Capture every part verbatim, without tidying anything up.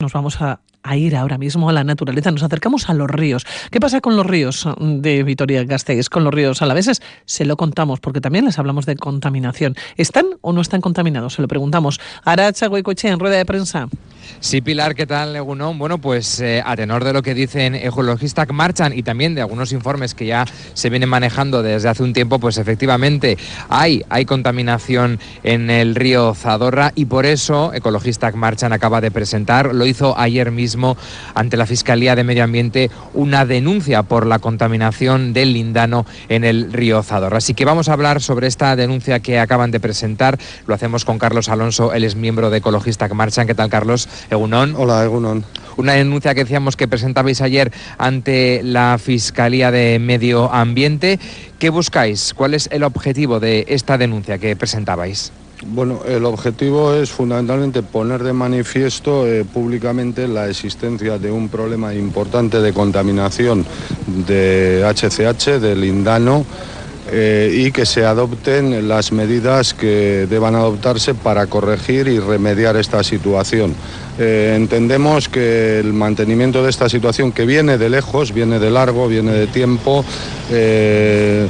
Nos vamos a, a ir ahora mismo a la naturaleza, nos acercamos a los ríos. ¿Qué pasa con los ríos de Vitoria-Gasteiz, con los ríos alaveses? Se lo contamos, porque también les hablamos de contaminación. ¿Están o no están contaminados? Se lo preguntamos. Arantxa Goikoetxea, en rueda de prensa. Sí, Pilar, ¿qué tal, Egunon? Bueno, pues eh, a tenor de lo que dicen Ecologistak marchan y también de algunos informes que ya se vienen manejando desde hace un tiempo, pues efectivamente hay, hay contaminación en el río Zadorra y por eso Ecologistak marchan acaba de presentar, lo hizo ayer mismo ante la Fiscalía de Medio Ambiente, una denuncia por la contaminación del lindano en el río Zadorra. Así que vamos a hablar sobre esta denuncia que acaban de presentar. Lo hacemos con Carlos Alonso, él es miembro de Ecologistak marchan. ¿Qué tal, Carlos? Egunon. Hola, Egunon. Una denuncia que decíamos que presentabais ayer ante la Fiscalía de Medio Ambiente. ¿Qué buscáis? ¿Cuál es el objetivo de esta denuncia que presentabais? Bueno, el objetivo es fundamentalmente poner de manifiesto eh, públicamente la existencia de un problema importante de contaminación de H C H, de lindano, Eh, y que se adopten las medidas que deban adoptarse para corregir y remediar esta situación. Eh, entendemos que el mantenimiento de esta situación, que viene de lejos, viene de largo, viene de tiempo, eh,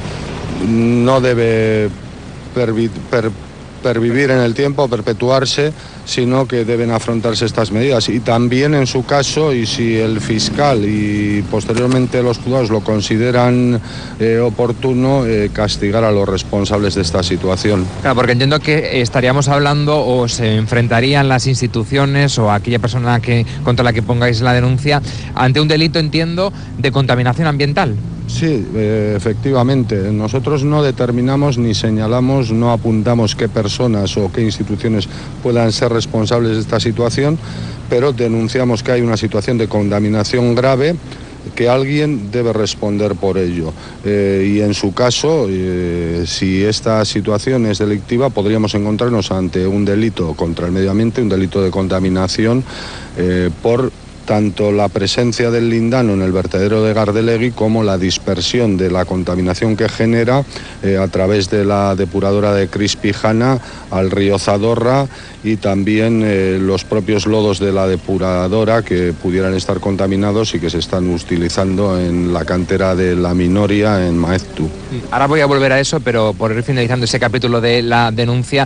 no debe pervi- per- pervivir en el tiempo, perpetuarse, sino que deben afrontarse estas medidas. Y también en su caso, y si el fiscal y posteriormente los juzgados lo consideran eh, oportuno, eh, castigar a los responsables de esta situación. Claro, porque entiendo que estaríamos hablando o se enfrentarían las instituciones o aquella persona que, contra la que pongáis la denuncia ante un delito, entiendo, de contaminación ambiental. Sí, eh, efectivamente. Nosotros no determinamos ni señalamos, no apuntamos qué personas o qué instituciones puedan ser responsables de esta situación, pero denunciamos que hay una situación de contaminación grave, que alguien debe responder por ello. Eh, y en su caso, eh, si esta situación es delictiva, podríamos encontrarnos ante un delito contra el medio ambiente, un delito de contaminación eh, por tanto la presencia del lindano en el vertedero de Gardelegui como la dispersión de la contaminación que genera eh, a través de la depuradora de Crispijana al río Zadorra, y también eh, los propios lodos de la depuradora que pudieran estar contaminados y que se están utilizando en la cantera de La Minoria en Maeztu. Ahora voy a volver a eso, pero por ir finalizando ese capítulo de la denuncia,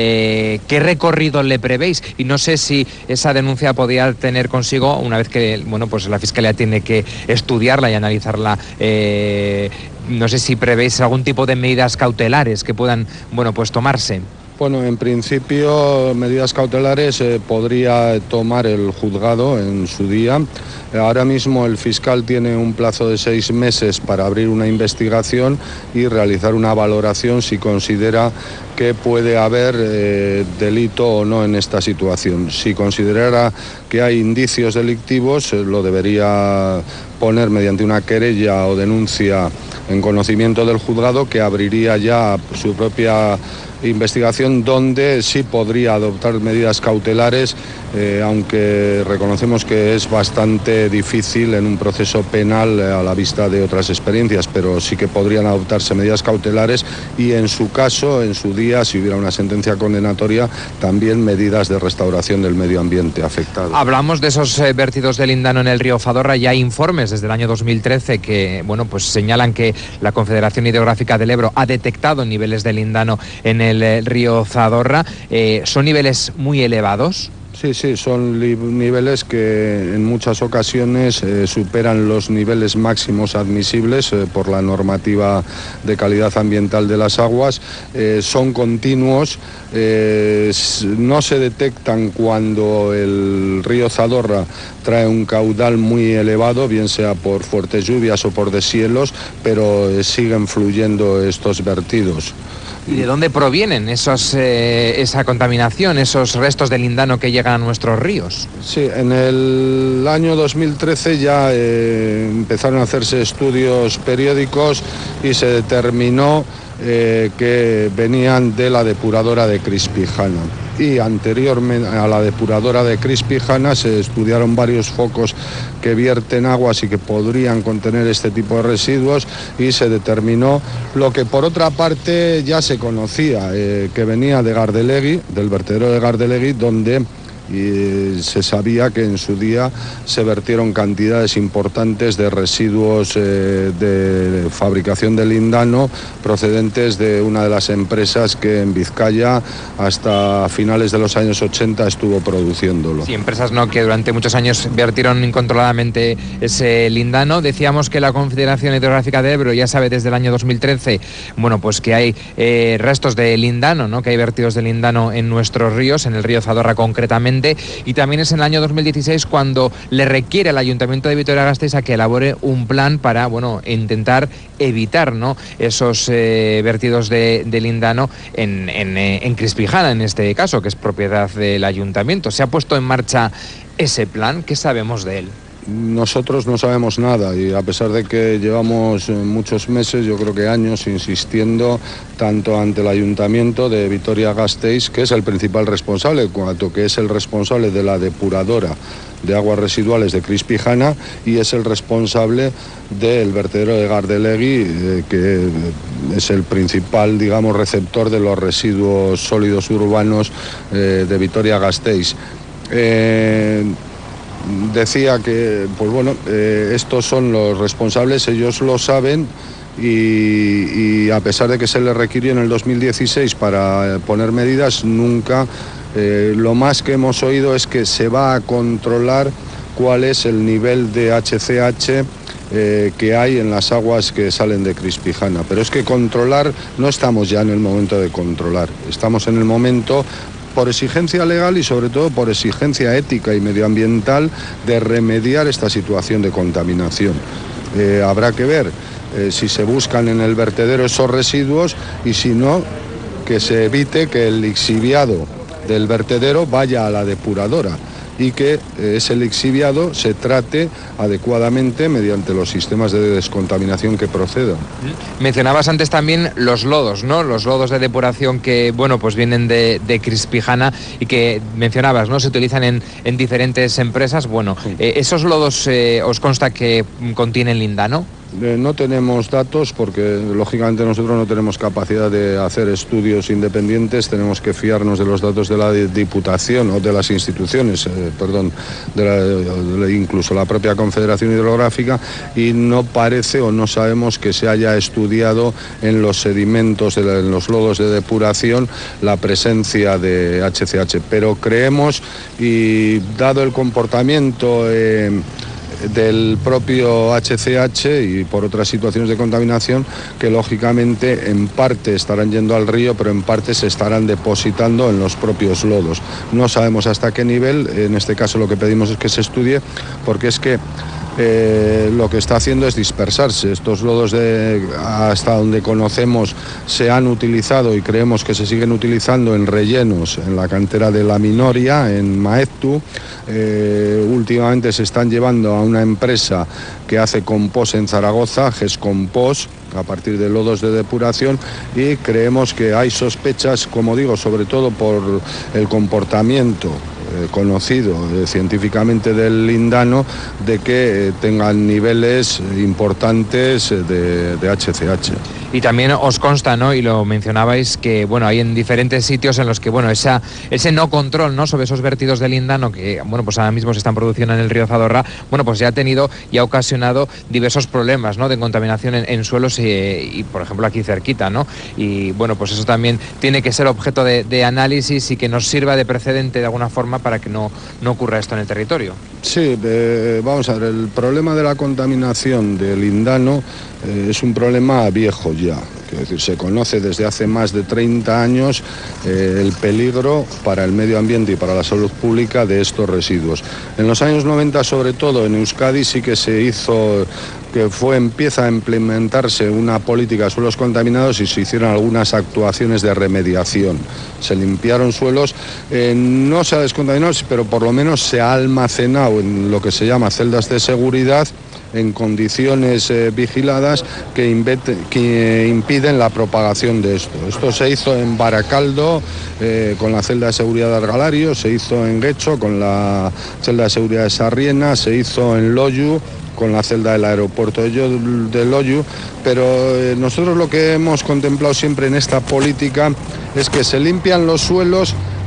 eh, ¿qué recorrido le prevéis? Y no sé si esa denuncia podría tener consigo, una vez que bueno, pues la Fiscalía tiene que estudiarla y analizarla, eh, no sé si prevéis algún tipo de medidas cautelares que puedan bueno, pues tomarse. Bueno, en principio medidas cautelares eh, podría tomar el juzgado en su día. Ahora mismo el fiscal tiene un plazo de seis meses para abrir una investigación y realizar una valoración si considera que puede haber eh, delito o no en esta situación. Si considerara que hay indicios delictivos, eh, lo debería poner mediante una querella o denuncia en conocimiento del juzgado, que abriría ya su propia investigación, donde sí podría adoptar medidas cautelares, eh, aunque reconocemos que es bastante difícil en un proceso penal eh, a la vista de otras experiencias, pero sí que podrían adoptarse medidas cautelares y en su caso, en su día, si hubiera una sentencia condenatoria, también medidas de restauración del medio ambiente afectado. Hablamos de esos eh, vertidos de lindano en el río Zadorra. Ya hay informes desde el año dos mil trece que bueno, pues señalan que la Confederación Hidrográfica del Ebro ha detectado niveles de lindano en el el río Zadorra. Eh, ¿son niveles muy elevados? Sí, sí, son niveles que en muchas ocasiones eh, superan los niveles máximos admisibles eh, por la normativa de calidad ambiental de las aguas. Eh, son continuos, eh, no se detectan cuando el río Zadorra trae un caudal muy elevado, bien sea por fuertes lluvias o por deshielos, pero eh, siguen fluyendo estos vertidos. ¿Y de dónde provienen esos, eh, esa contaminación, esos restos de lindano que llegan a nuestros ríos? Sí, en el año dos mil trece ya eh, empezaron a hacerse estudios periódicos y se determinó eh, que venían de la depuradora de Crispijana. Y anteriormente a la depuradora de Crispijana se estudiaron varios focos que vierten aguas y que podrían contener este tipo de residuos, y se determinó lo que por otra parte ya se conocía, eh, que venía de Gardelegui, del vertedero de Gardelegui, donde y se sabía que en su día se vertieron cantidades importantes de residuos eh, de fabricación de lindano procedentes de una de las empresas que en Vizcaya hasta finales de los años ochenta estuvo produciéndolo. Sí, empresas no que durante muchos años vertieron incontroladamente ese lindano. Decíamos que la Confederación Hidrográfica del Ebro ya sabe desde el año dos mil trece, bueno, pues que hay eh, restos de lindano, ¿no? Que hay vertidos de lindano en nuestros ríos, en el río Zadorra concretamente. Y también es en el año dos mil dieciséis cuando le requiere al Ayuntamiento de Vitoria-Gasteiz a que elabore un plan para, bueno, intentar evitar, ¿no?, esos eh, vertidos de, de lindano en, en, en Crispijana, en este caso, que es propiedad del Ayuntamiento. ¿Se ha puesto en marcha ese plan? ¿Qué sabemos de él? Nosotros no sabemos nada y a pesar de que llevamos muchos meses, yo creo que años, insistiendo tanto ante el Ayuntamiento de Vitoria-Gasteiz, que es el principal responsable, cuanto que es el responsable de la depuradora de aguas residuales de Crispijana y es el responsable del vertedero de Gardelegui, eh, que es el principal, digamos, receptor de los residuos sólidos urbanos eh, de Vitoria-Gasteiz. Eh, Decía que, pues bueno, eh, estos son los responsables, ellos lo saben y, y a pesar de que se les requirió en el dos mil dieciséis para poner medidas, nunca, eh, lo más que hemos oído es que se va a controlar cuál es el nivel de H C H eh, que hay en las aguas que salen de Crispijana. Pero es que controlar, no estamos ya en el momento de controlar, estamos en el momento, por exigencia legal y sobre todo por exigencia ética y medioambiental, de remediar esta situación de contaminación. Eh, habrá que ver eh, si se buscan en el vertedero esos residuos y si no, que se evite que el lixiviado del vertedero vaya a la depuradora y que eh, ese lixiviado se trate adecuadamente mediante los sistemas de descontaminación que procedan. Mencionabas antes también los lodos, ¿no? Los lodos de depuración que, bueno, pues vienen de, de Crispijana y que mencionabas, ¿no? Se utilizan en, en diferentes empresas. Bueno, sí. eh, ¿esos lodos eh, os consta que contienen lindano? Eh, no tenemos datos porque lógicamente nosotros no tenemos capacidad de hacer estudios independientes, tenemos que fiarnos de los datos de la Diputación o de las instituciones, eh, perdón, de la, de incluso la propia Confederación Hidrográfica, y no parece o no sabemos que se haya estudiado en los sedimentos, de la, en los lodos de depuración, la presencia de H C H, pero creemos, y dado el comportamiento eh, del propio H C H y por otras situaciones de contaminación, que lógicamente en parte estarán yendo al río, pero en parte se estarán depositando en los propios lodos. No sabemos hasta qué nivel, en este caso lo que pedimos es que se estudie, porque es que Eh, lo que está haciendo es dispersarse. Estos lodos, de, hasta donde conocemos, se han utilizado y creemos que se siguen utilizando en rellenos en la cantera de La Minoria, en Maeztu. Eh, últimamente se están llevando a una empresa que hace compost en Zaragoza, Gescompost, a partir de lodos de depuración, y creemos que hay sospechas, como digo, sobre todo por el comportamiento eh, conocido eh, científicamente del lindano, de que eh, tengan niveles importantes de, de H C H. Y también os consta, ¿no?, y lo mencionabais, que bueno, hay en diferentes sitios en los que, bueno, esa, ese no control, ¿no?, sobre esos vertidos de lindano que, bueno, pues ahora mismo se están produciendo en el río Zadorra, bueno, pues ya ha tenido y ha ocasionado diversos problemas, ¿no?, de contaminación en, en suelos y, y, por ejemplo, aquí cerquita, ¿no? Y bueno, pues eso también tiene que ser objeto de, de análisis y que nos sirva de precedente de alguna forma para que no, no ocurra esto en el territorio. Sí, eh, vamos a ver, el problema de la contaminación del lindano eh, es un problema viejo ya. Quiero decir, se conoce desde hace más de treinta años eh, el peligro para el medio ambiente y para la salud pública de estos residuos. En los años noventa, sobre todo en Euskadi, sí que se hizo, que fue, empieza a implementarse una política de suelos contaminados y se hicieron algunas actuaciones de remediación. Se limpiaron suelos, eh, no se ha descontaminado, pero por lo menos se ha almacenado en lo que se llama celdas de seguridad, en condiciones eh, vigiladas que, invete, que impiden la propagación de esto. Esto se hizo en Baracaldo eh, con la celda de seguridad de Argalario, se hizo en Guecho con la celda de seguridad de Sarriena, se hizo en Loyu con la celda del aeropuerto de Loyu, pero eh, nosotros lo que hemos contemplado siempre en esta política es que se limpian los suelos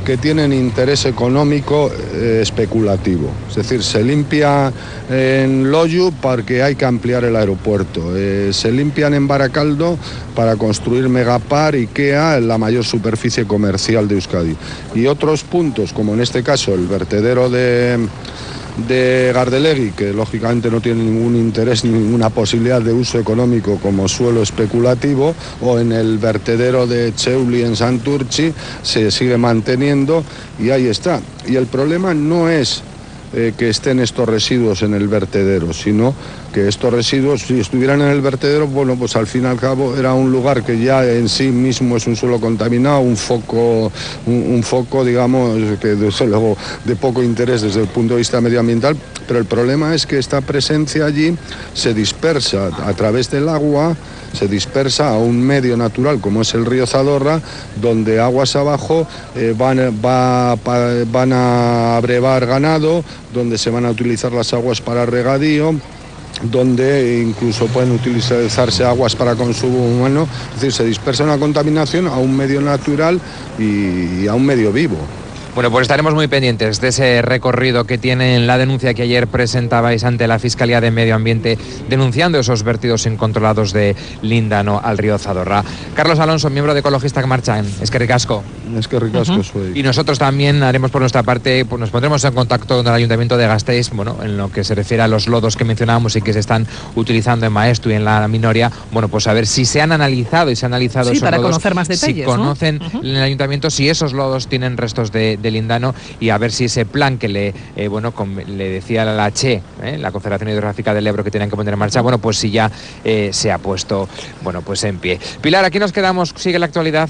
que tienen interés económico eh, especulativo. Es decir, se limpia en Loiu porque hay que ampliar el aeropuerto, eh, se limpian en Baracaldo para construir Megapar, IKEA, en la mayor superficie comercial de Euskadi. Y otros puntos, como en este caso el vertedero de... de Gardelegui, que lógicamente no tiene ningún interés, ninguna posibilidad de uso económico como suelo especulativo, o en el vertedero de Cheuli en Santurchi, se sigue manteniendo y ahí está. Y el problema no es eh, que estén estos residuos en el vertedero, sino que estos residuos, si estuvieran en el vertedero, bueno, pues al fin y al cabo era un lugar que ya en sí mismo es un suelo contaminado, un foco, un, un foco, digamos, que desde luego de poco interés desde el punto de vista medioambiental, pero el problema es que esta presencia allí se dispersa a través del agua, se dispersa a un medio natural como es el río Zadorra, donde aguas abajo eh, van, va, pa, van a abrevar ganado, donde se van a utilizar las aguas para regadío, donde incluso pueden utilizarse aguas para consumo humano. Es decir, se dispersa una contaminación a un medio natural y a un medio vivo. Bueno, pues estaremos muy pendientes de ese recorrido que tiene en la denuncia que ayer presentabais ante la Fiscalía de Medio Ambiente, denunciando esos vertidos incontrolados de Líndano al río Zadorra. Carlos Alonso, miembro de Ecologistak Martxan, eskerrik asko. Eskerrik asko, uh-huh. Soy. Y nosotros también haremos por nuestra parte, pues nos pondremos en contacto con el Ayuntamiento de Gasteiz, bueno, en lo que se refiere a los lodos que mencionábamos y que se están utilizando en Maestu y en la Minoria, bueno, pues a ver si se han analizado y se han analizado sí, esos para lodos, conocer más detalles, si conocen ¿no? Uh-huh. en el Ayuntamiento si esos lodos tienen restos de de Líndano, y a ver si ese plan que le eh, bueno con, le decía la Che, eh, la Confederación Hidrográfica del Ebro, que tenían que poner en marcha, bueno, pues si ya eh, se ha puesto, bueno, pues en pie. Pilar, aquí nos quedamos, sigue la actualidad.